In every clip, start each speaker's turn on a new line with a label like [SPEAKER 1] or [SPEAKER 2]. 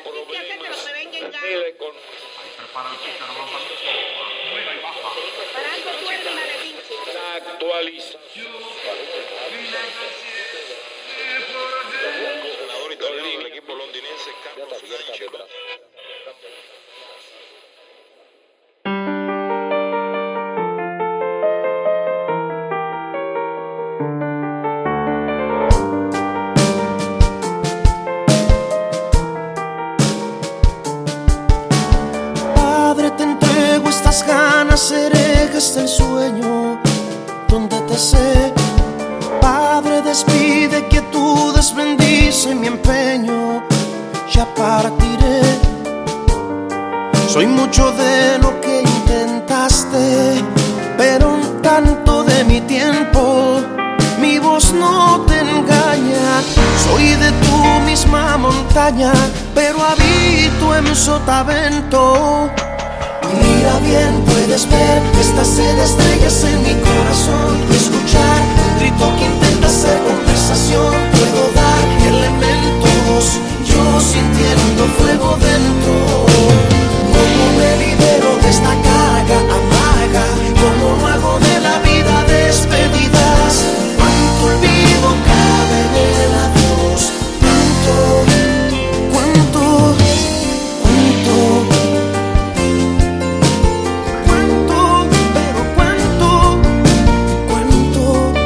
[SPEAKER 1] problemas.
[SPEAKER 2] Mire, con...
[SPEAKER 3] Prepara el pícaro, los amigos. Mueva y baja.
[SPEAKER 2] la actualización.
[SPEAKER 4] El entrenador italiano del equipo londinense, Carlos Ancelotti.
[SPEAKER 5] Padre, te entrego estas ganas herejes del sueño donde te sé. Padre, despide quietudes, bendice mi empeño, ya partiré. Soy mucho de lo que intentaste, pero un tanto de mi tiempo. Mi voz no te engaña, soy de tu misma montaña, pero habito en sotavento. Mira bien, puedes ver esta sed de estrellas en mi corazón, escuchar un grito que intenta hacer conversación. Puedo dar elementos, yo sintiendo fuego dentro. Cómo me libero de esta carga amarga, cómo no hago de la vida despedidas. Cuánto olvido cabe en el adiós, cuánto, cuánto, cuánto, pero cuánto, cuánto.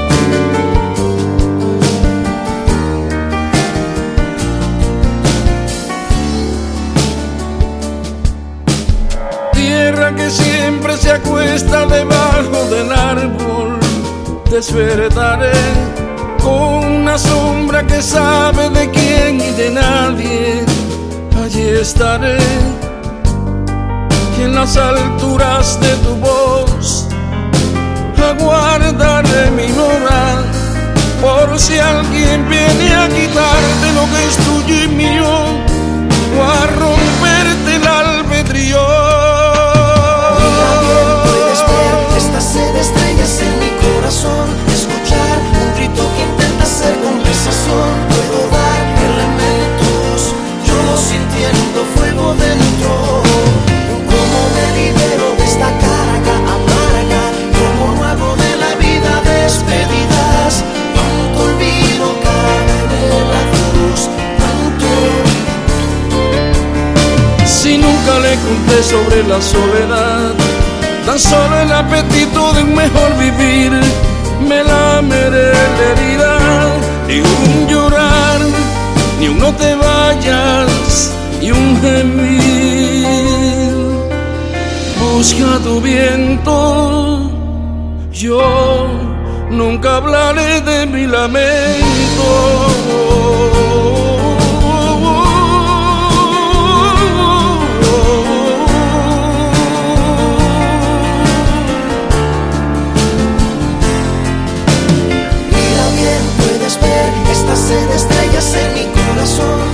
[SPEAKER 6] Tierra que siempre se acuesta debajo del árbol, despertaré con una sombra que sabe de quién y de nadie. Allí estaré y en las alturas de tu voz aguardaré mi moral, por si alguien viene a quitarte lo que es tuyo y mío, o a romperte el albedrío.
[SPEAKER 5] Puedes ver esta sed de estrellas en mi corazón, escuchar un grito que intenta hacer conversación. Puedo dar elementos, yo sintiendo fuego dentro. Cómo me libero de esta carga amarga, cómo no hago de la vida despedidas. Cuánto olvido cabe en el adiós, tanto.
[SPEAKER 6] Si nunca le conté sobre la soledad, tan solo el apetito de un mejor vivir, me lameré la herida. Ni un llorar, ni un no te vayas, y un gemir. Busca tu viento, yo nunca hablaré de mi lamento.
[SPEAKER 5] Mira bien, puedes ver esta sed de estrellas en mi corazón,